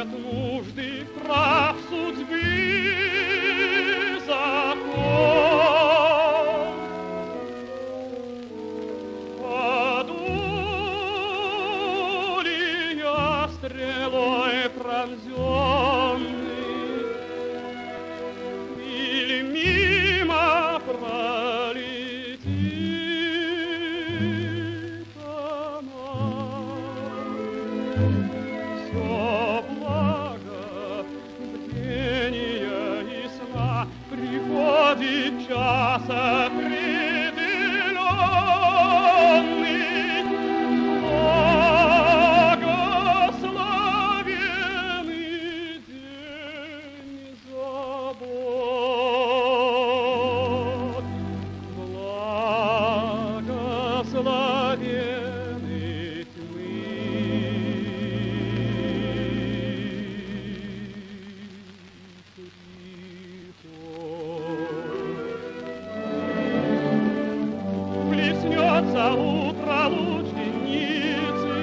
нет нужды прав судьбы закон. Паду ли я стрелой пронзенный, или мимо пролетит она? Все благо бдения и сна приходит час определенный. Благословенный день забот, благословенный тьмы. Плеснется утро луч денницы,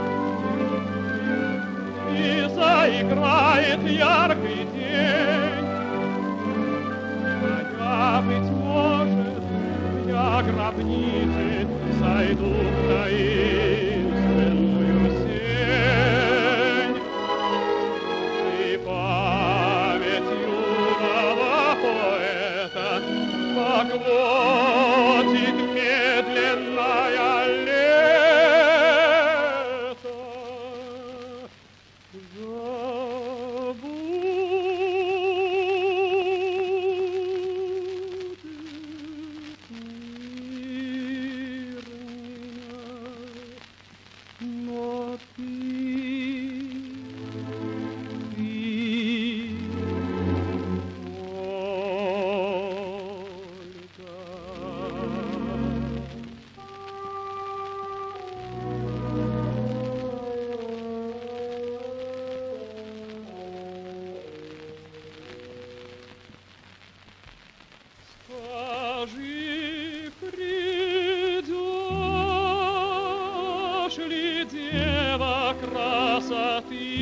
и заиграет яркий день. А я, быть может, я гробницы сойду в таинственную сень. И память юного поэта поглотит медленное лето. Забудет мир меня, но ты, скажи, придешь ли, дева красоты,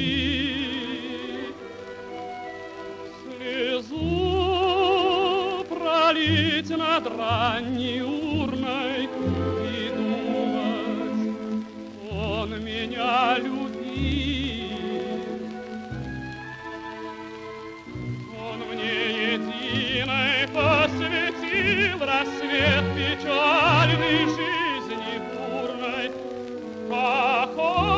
слезу пролить над ранней урной и думать, он меня любит. Он мне единой посвятил рассвет печальной жизни бурной. Ах,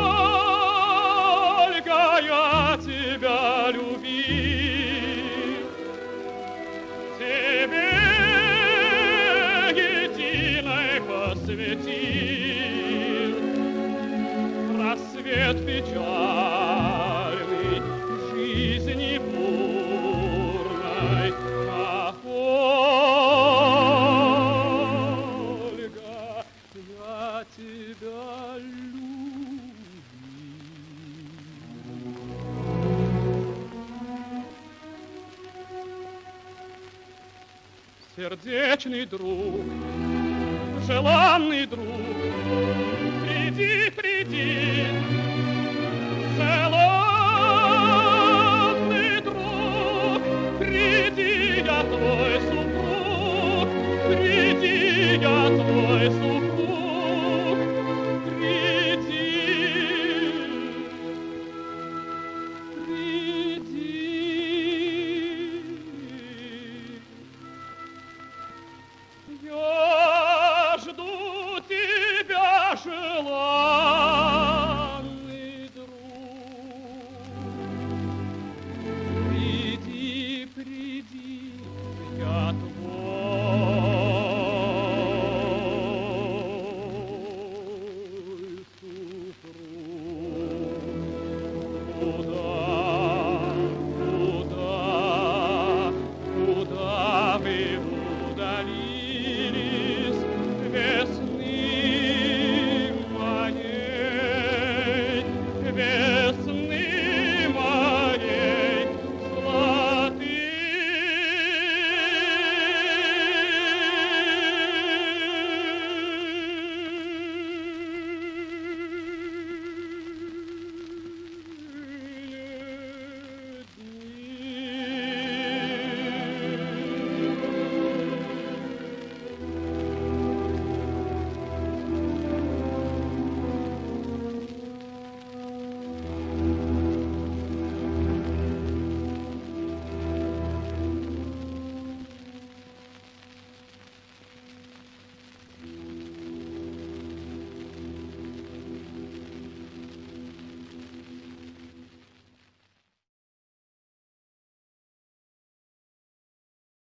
Ольга, я тебя любил, тебе единой посвятил рассвет печальной жизни бурной. Ах, Ольга, я тебя любил. Сердечный друг, желанный друг, приди, приди,